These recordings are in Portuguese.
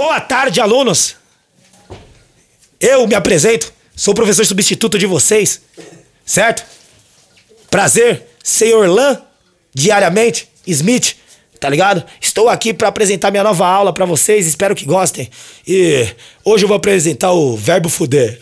Boa tarde, alunos. Eu me apresento, sou o professor substituto de vocês, certo? Prazer, senhor Lan, diariamente, Smith, tá ligado? Estou aqui pra apresentar minha nova aula pra vocês, espero que gostem. E hoje eu vou apresentar o verbo fuder.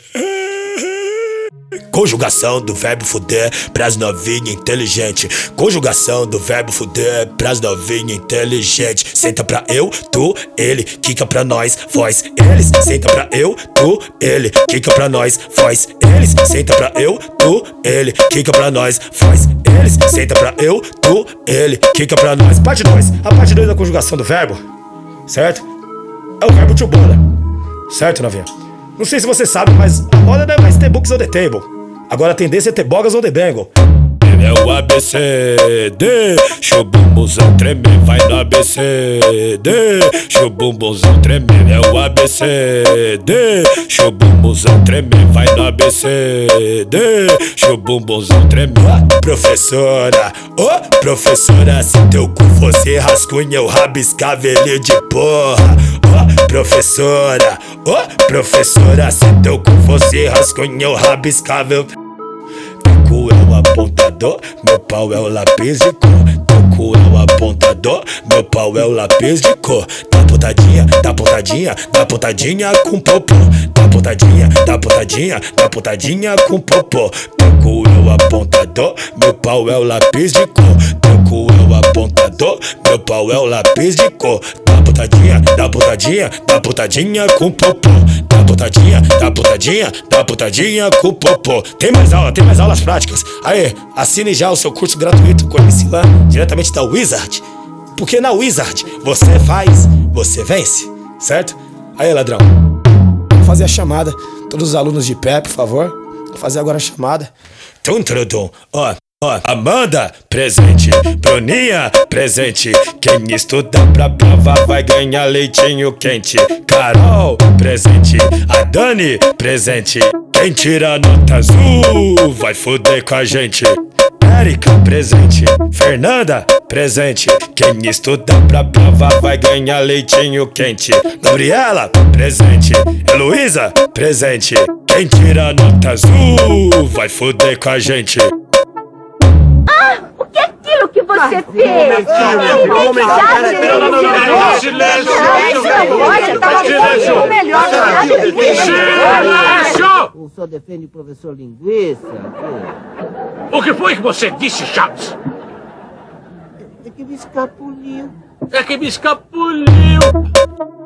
Conjugação do verbo fuder pras novinha inteligente. Conjugação do verbo fuder pras novinha inteligente. Senta pra eu, tu, ele, quica pra nós, voz, eles. Senta pra eu, tu, ele, quica pra nós, voz, eles. Senta pra eu, tu, ele, quica pra nós, voz, eles. Senta pra eu, tu, ele, quica pra nós. Parte 2. A parte 2 da conjugação do verbo, certo? É o verbo to bother, certo, novinha? Não sei se você sabe, mas a moda não é mais ter books on the table. Agora a tendência é ter bogas on the bangle. É o ABCD, show bumbuzão tremer, vai no ABCD, show bumbuzão tremer. É o ABCD, show bumbuzão tremer, vai no ABCD, show bumbuzão tremer. Professora, professora, se teu cu fosse rascunha eu rabiscava ele de porra. Professora, professora, se teu cu fosse rascunha eu rabiscava eu... Teu cu é o apontador, meu pau é o lápis de cor. Teu cu é o apontador, meu pau é o lápis de cor. Dá pontadinha, dá pontadinha, dá pontadinha com popô. Dá pontadinha, dá pontadinha, dá pontadinha com popô. Teu cu é o apontador, meu pau é o lápis de cor. Teu cu é o apontador, meu pau é o lápis de cor. Dá pontadinha, dá pontadinha, dá pontadinha com popô. Dá pontadinha, dá pontadinha, dá pontadinha com popô. Tem mais aulas práticas. Aê, assine já o seu curso gratuito com a MC Lan, diretamente da Wizard. Porque na Wizard você faz, você vence, certo? Aí, ladrão, vou fazer a chamada. Todos os alunos de pé, por favor. Vou fazer agora a chamada. Tum, tum, tum. Ó, Amanda, presente. Bruninha, presente. Quem estuda pra prova vai ganhar leitinho quente. Carol, presente. A Dani, presente. Quem tira nota azul vai foder com a gente. Érica, presente. Fernanda, presente. Quem estuda pra prova vai ganhar leitinho quente. Gabriela, presente. Heloísa, presente. Quem tira nota azul vai foder com a gente. O que é aquilo que você fez? O senhor defende o professor Linguiça? O que foi que você disse, Chaves? É que me escapuliu. É que me escapuliu.